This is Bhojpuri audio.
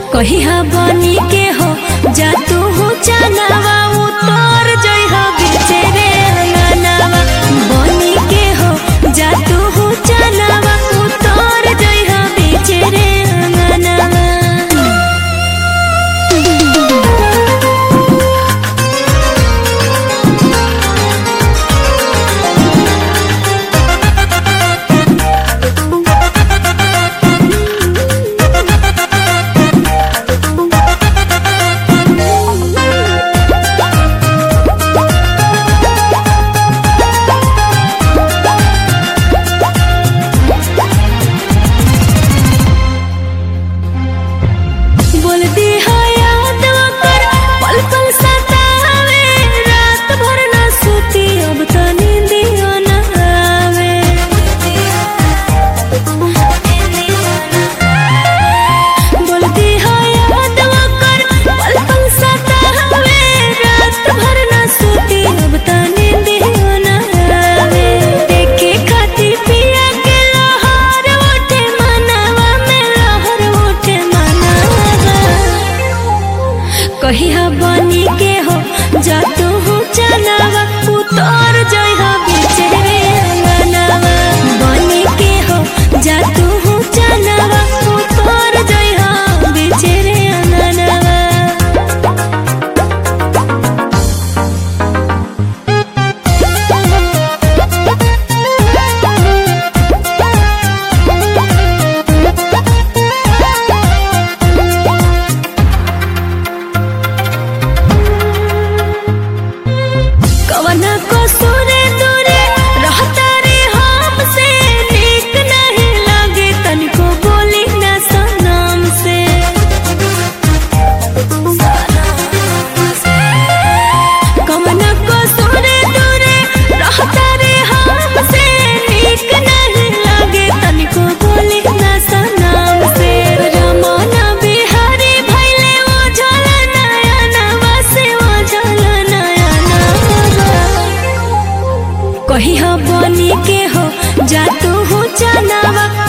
कही हा बनी के हो जा तू हो चनावा उतर जई हा बीचे रे अंगनावा बनी के हो जा तू हो चनावा उतर जई हा बीचे रे अंगनावा। कही हा बनी के हो जा तू हो चनावा उतर जई हा बीचे रे अंगनावा बनी के हो जा तू हो चनावा उतर जई हा बीचे रे अंगनावा। कवना को सुरे दूरे रहता रे हमसे नीक नहीं लागे तनिको बोली ना सनम से कवना को सुरे दूरे रहता रे हमसे नीक नहीं लागे तनिको बोली ना सनम से रमना बिहारी भइले ओ झल नयनवा से ओ झल कही हा बनी के हो जा तू हो चनावा